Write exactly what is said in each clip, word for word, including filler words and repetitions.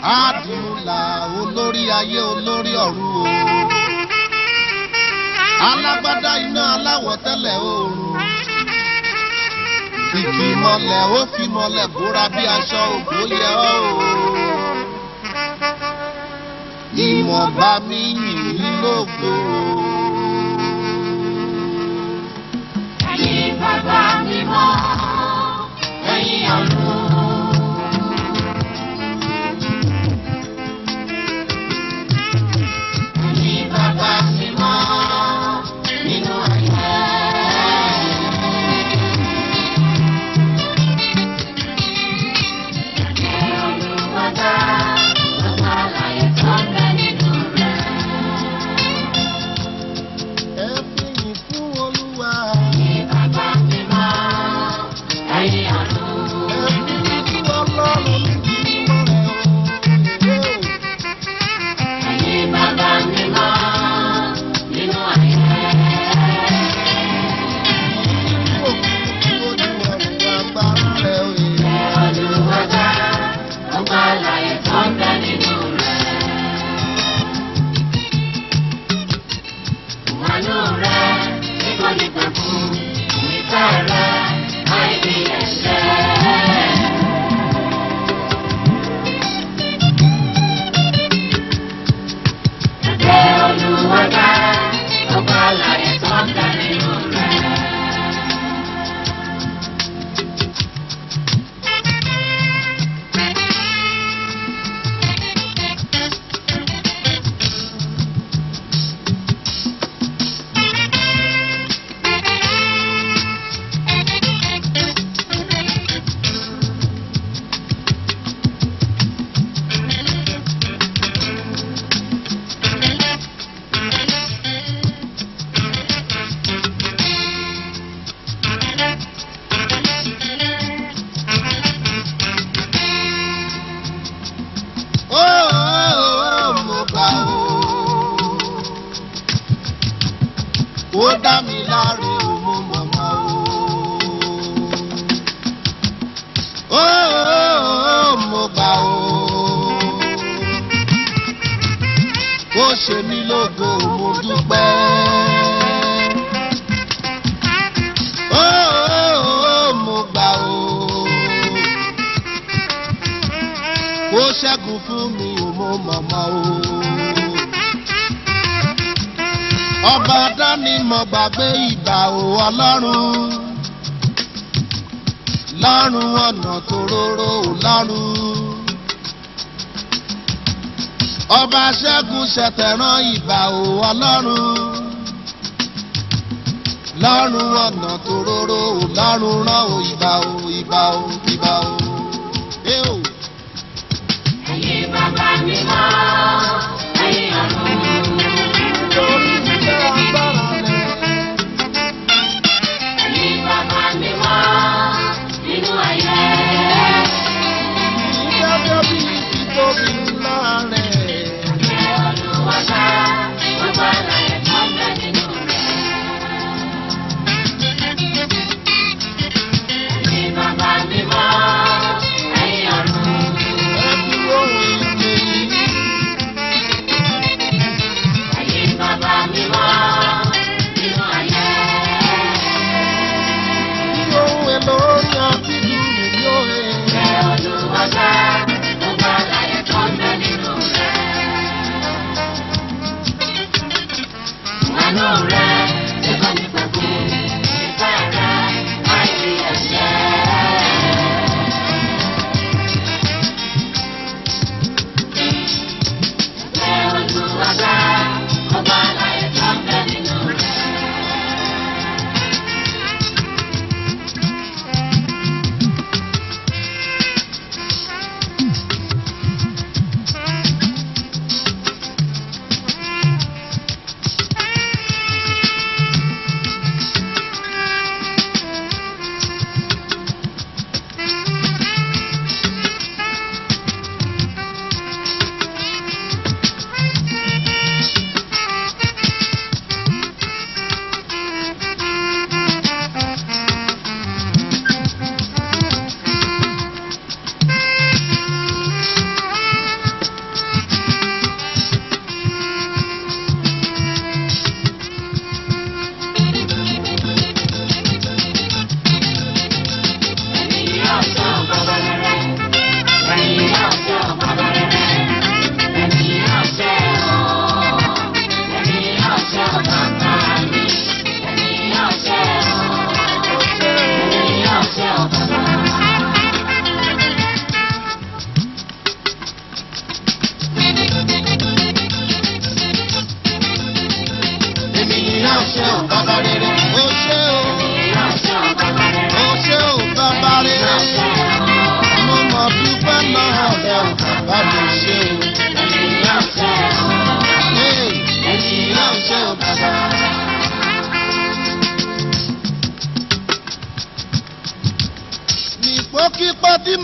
Àdìmúlà olórí ayé olórí ọ̀run o. Alágbádá iná aláwọ̀ tẹ́lẹ̀ oòrùn. Kìkì mọ́lẹ̀ ó fi mọ́lẹ̀ bóra bí aṣọ ògbó yẹ ọ́ o. Ìwọ̀nba mi yìn lógo. Ẹ̀yin bàbá mímọ́, ẹ̀yin ọ̀run. Ẹ̀yin bàbá mímọ́ nínú ayé. Ẹ̀yin olùwàdà, gbogbo àlàyé tó ń bẹ nínú rẹ̀. Ẹ fi yìn fún Olúwa. Ẹ̀yin bàbá mímọ́, ẹ̀yin ọ̀run. Ẹ fi yìn fún Ọlọ́run níbi mímọ́ rẹ̀ o. Ẹ̀yin bàbá mímọ́ nínú ayé. Olùwàdà, gbogbo àlàyé tó ń bẹ nínú rẹ̀. Ìwàlú rẹ̀ tí kò ní pẹ̀kun, ìfẹ́ rẹ̀ àìní ẹ̀ṣẹ̀. Ẹ̀bẹ̀ Olùwàdà, gbogbo àlàyé tó ń bẹ nínú rẹ̀. Ó ó mo gbà o. Ó dá mi láre o mo mọ̀mọ́ o. Ó ó mo gbà o. Ó ṣe mí lógo mo dúpẹ́. Ó ó mo gbà o. Ó ṣẹ́gun fún mi ò mo mọ̀mọ́ o. Ọba dání mo gbàgbé ìgbà o Ọlọ́run. Lọ́run ọ̀nà tó róró o lọ́run. Ọba ṣẹ́gun ṣẹ̀tẹ̀rán ìbà o Ọlọ́run. Lọ́run ọ̀nà tó róró o lọ́run rán o ìbà o ìbà o ìbà o. Ẹ o. Ẹ̀yin bàbá mímọ́, ẹ̀yin ọ̀run. Torí ilé agbára rẹ̀. Ẹ̀yin bàbá mímọ́ nínú ayé. Gẹ́gẹ́ bí títóbi ńlá rẹ̀. Ẹ̀yin Olùwàdà, gbogbo àlàyé tó ń bẹ nínú rẹ̀. Ẹ̀yin bàbá mímọ́, ẹ̀yin ọ̀run. Ẹ fi ohùn ìpè yìí. Ẹ̀yin bàbá mímọ́ nínú ayé. Fi ohùn èlò orin àti dùrù yóò he. Ẹ̀yin Olùwàdà, gbogbo àlàyé tó ń bẹ nínú rẹ̀. Ìwàlú rẹ̀ tí kò ní pẹ̀kun, ìfẹ́ rẹ̀ àìní ẹ̀ṣẹ̀. Ẹ̀bẹ̀ Olùwàdà, gbogbo àlàyé tó ń bẹ nínú rẹ̀.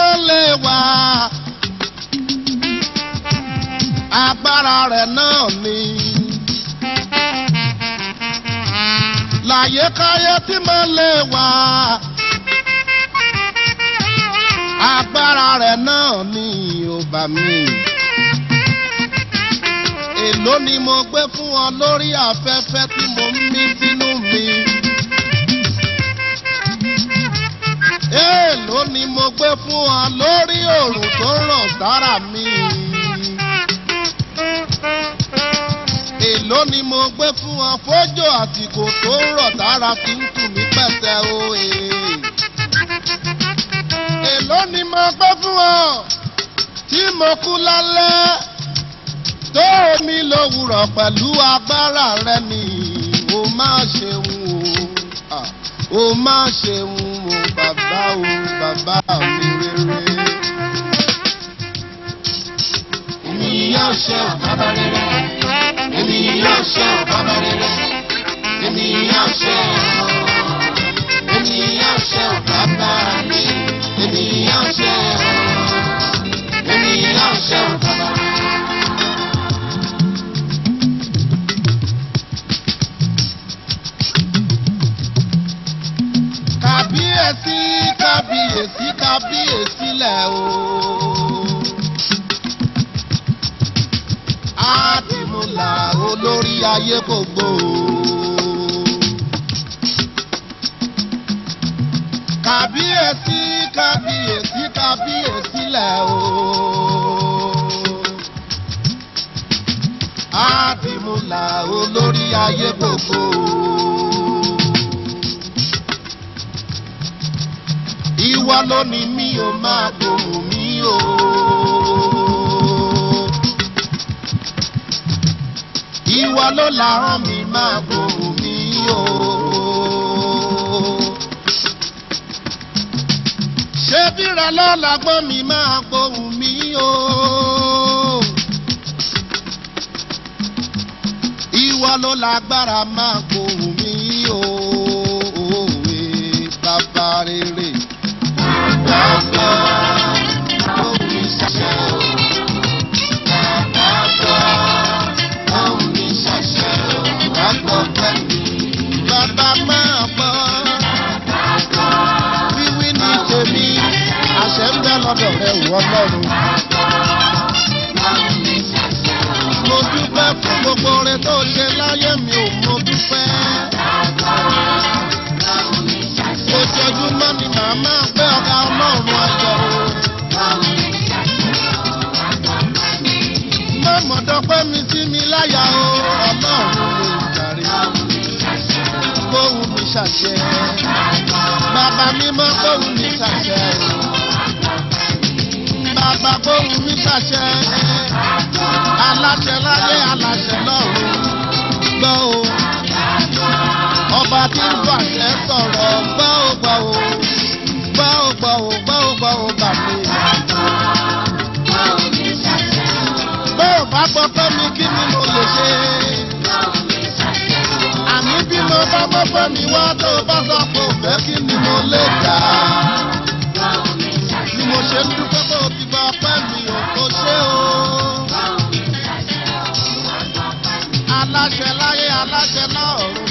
mo lè wà agbára rẹ̀ náà ni. Láyé káyé tí mo lè wà agbára rẹ̀ náà ni ó bá mi. Èló ni mo gbé fún ọ lórí afẹ́fẹ́ tí mo ń mí sínú mi. Èló ni mo gbé fún ọ lórí òòrùn tó ràn sára mi. Èló ni mo gbé fún ọ fójò àsìkò tó ń rọ̀ tára fi ń tù mí pẹ̀sẹ̀ òye. Èló ni mo gbé fún ọ tí mo kú lálẹ́ tó omi lówùrọ̀ pẹ̀lú agbára rẹ ni o máa ṣeun o o máa ṣeun o bàbá o bàbá mi rere. Èmi yóò ṣe ò bàbá rere. Èmi yóò ṣe ò bàbá rere. Èmi yóò ṣe ò. Èmi yóò ṣe ò bàbá mi. Èmi yóò ṣe ò. Èmi yóò ṣe ò bàbá. Kábíyèsí kábíyèsí kábíyèsí lẹ̀ o. Àdìmúlà olórí ayé gbogbo. Kábíyèsí kábíyèsí kábíyèsí lẹ̀ o. Àdìmúlà olórí ayé gbogbo. Ìwọ ló ní mi ò máa gbóhùn mi o. Ìwọ ló làárọ̀ mi máa gbóhùn mi o. Ṣé bíra lọ́làgbọ́n mi máa gbóhùn mi o. Ìwọ ló lágbára máa gbóhùn mi o. Òwe bàbá rere. Bàbá gbóhùn mi ṣàṣẹ o. Bàbá gbóhùn mi ṣàṣẹ o. Bàbá pẹ́ mi. Bàbá máa gbọ́. Wíwí ní tèmi. Àṣẹ ń bẹ lọ́dọ̀ rẹ wọ́ lọ́rùn. Mo dúpẹ́ fún gbogbo oore tó ṣe láyé mi ò mo dúpẹ́. Ojoojúmọ́ ni màá máa gbé ọ̀gá ọlọ́run ọjọ́ o. Má mọ̀dọ́pẹ́ mi sí mi láyà o, ọlọ́run lè jàre. Gbóhùn mi ṣàṣẹ. Bàbá mi mọ́ gbóhùn mi ṣàṣẹ. Bàbá gbóhùn mi ṣàṣẹ. Aláṣẹ láyé aláṣẹ lọ́run. Gbọ́ o. Ọba tí ń bọ̀ àṣẹ sọ̀rọ̀ gbọ́ o gbọ́ o. Gbọ́ o gbọ́ o gbọ́ o gbọ́ o bà mí. Bó o bá gbọ́ pé mi kí ni mo lè ṣe. Àní bí mo bá gbọ́ pé mi wá tó bá sọ pé ò fẹ́ kí ni mo lè dà. Ni mo ṣe ń dúpẹ́ pé o ti gba ọpẹ́ mi ò kó ṣe o. Aláṣẹ láyé aláṣẹ lọ́run.